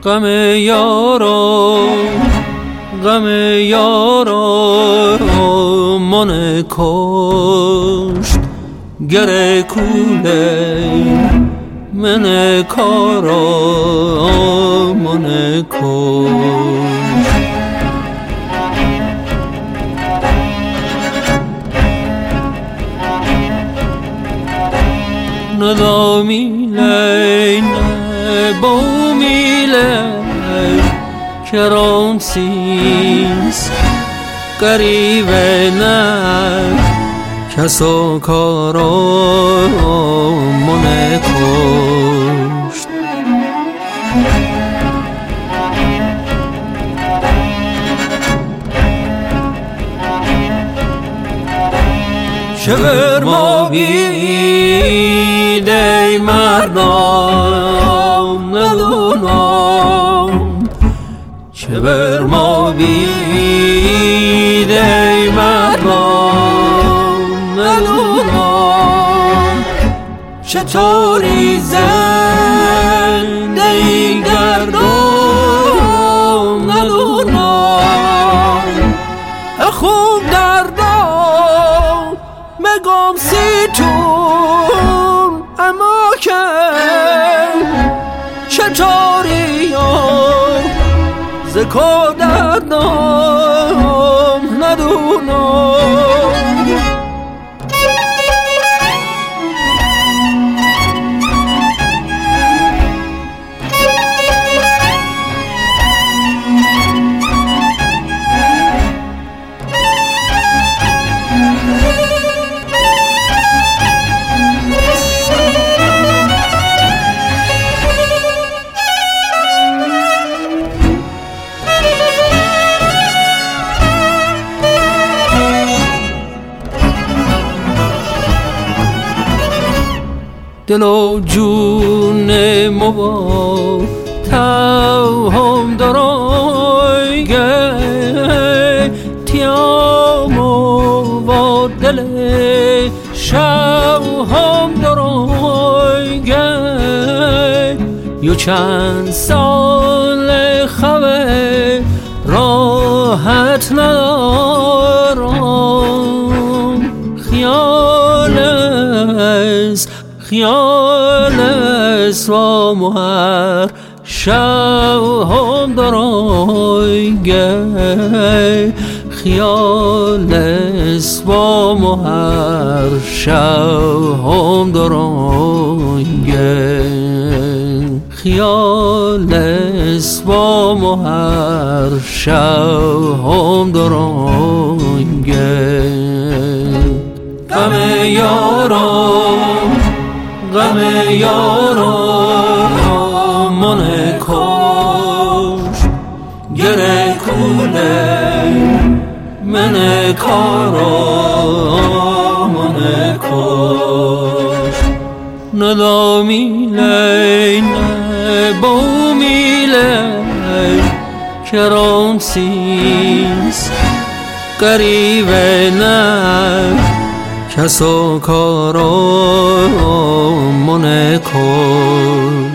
غم یارا من کشت گره کوله من کارا من کشت ندامی لی نبومی لی کرام سیز قریب نه کسا کارا من کشت شبر ما بیده مردم ندونم شبر ما بیده مردم ندونم چطوری زندگی گردم ندونم خوب دردم مگم سیتون اما که چطوری زکا دردم ندونم دل و جون مو تا هم درایگه تیامو و دل شب هم درایگه یو چند سال خواه راحت ندارم خیال است و مهر شب هم درایگه خیال است و مهر شب هم درایگه خیال است و مهر شب هم درایگه غم یارا من کشت گره کوله من کارا من کشت ندامی لی نبومی لی کرام سیز قریب نه کسا کارا من کشت